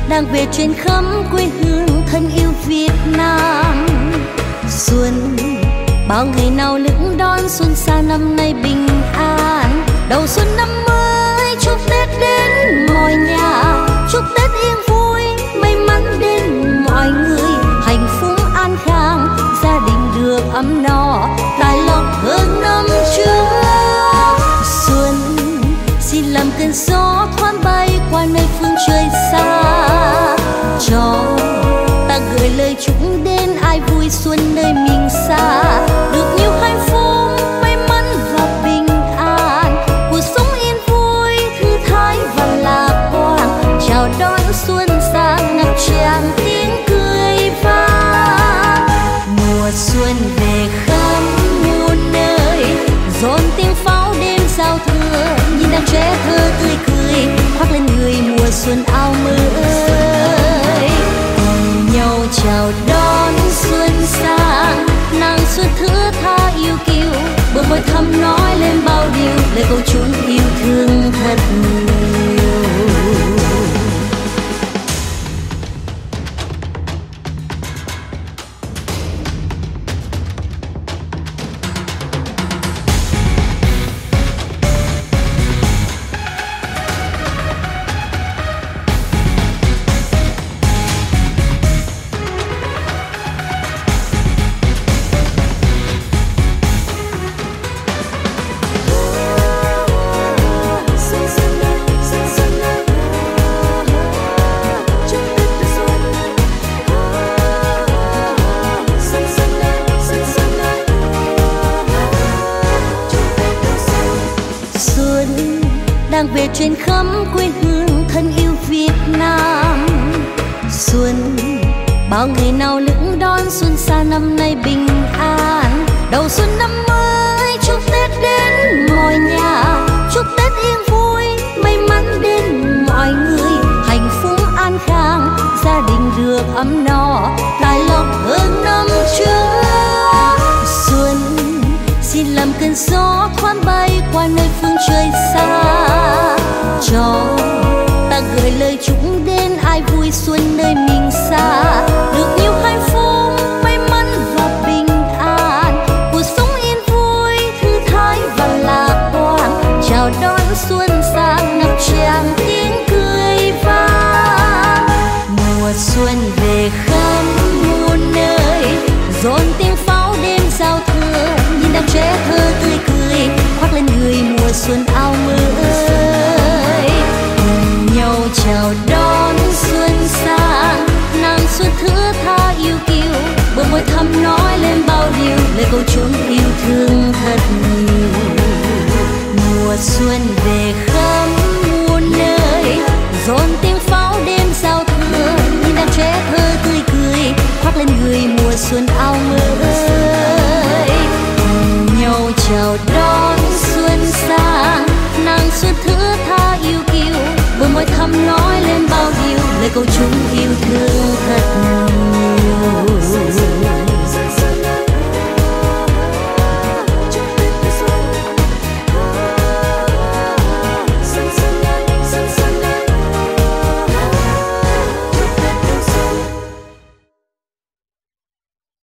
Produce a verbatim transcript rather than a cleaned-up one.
đang về trên khắp quê hương thân yêu Việt Nam. Xuân bao ngày nào lững đón xuân xa năm nay bình an. Đầu xuân năm mới chúc Tết đến mọi nhà, chúc Tết yên vui may mắn đến mọi người, hạnh phúc an khang gia đình được ấm no, tài lộc hơn năm trước. Xuân xin làm cơn gió thoáng bay qua nơi phương trời xa, cho ta gửi lời chúc đến ai vui xuân nơi mình xa, được nhiều hạnh phúc may mắn và bình an, cuộc sống yên vui thư thái và lạc quan, chào đón xuân sang ngập tràn tiếng cười vang. Mùa xuân về khắp muôn nơi, dồn tiếng pháo đêm giao thừa, nhìn đám trẻ thơ tươi cười khoác lên người mùa xuân áo mới, cùng nhau chào đón xuân sang. Nàng xuân thưa tha yêu kiều, bờ môi thắm nói lên bao điều lời câu chúc yêu thương thật nhiều. Đang về trên khắp quê hương thân yêu Việt Nam. Xuân bao ngày nào lững đón xuân xa năm nay bình an. Đầu xuân năm mới chúc Tết đến mọi nhà, chúc Tết yên vui may mắn đến mọi người, hạnh phúc an khang gia đình được ấm no, tài lộc hơn năm trước. Xuân xin làm cơn gió thoáng bay qua nơi phương trời xa, cho ta gửi lời chúc đến ai vui xuân nơi mình xa, được nhiều hạnh phúc may mắn và bình an, cuộc sống yên vui thư thái và lạc quan, chào đón xuân sang ngập tràn tiếng cười vang. Mùa xuân về khắp muôn nơi, dồn tiếng pháo đêm giao thừa, nhìn đám trẻ thơ tươi cười khoác lên người mùa xuân áo mới, cùng nhau chào đón xuân sang. Nàng xuân thưa tha yêu kiều, bờ môi thắm nói lên bao điều lời câu chúc yêu thương thật nhiều. Mùa xuân về khắp muôn nơi, dồn tiếng pháo đêm giao thừa, nhìn đám trẻ thơ tươi cười khoác lên người mùa xuân áo mới, cùng nhau chào đón xuân sang. Nàng xuân thưa tha yêu kiều, bờ môi thắm nói lên bao điều lời câu chúc yêu thương thật nhiều.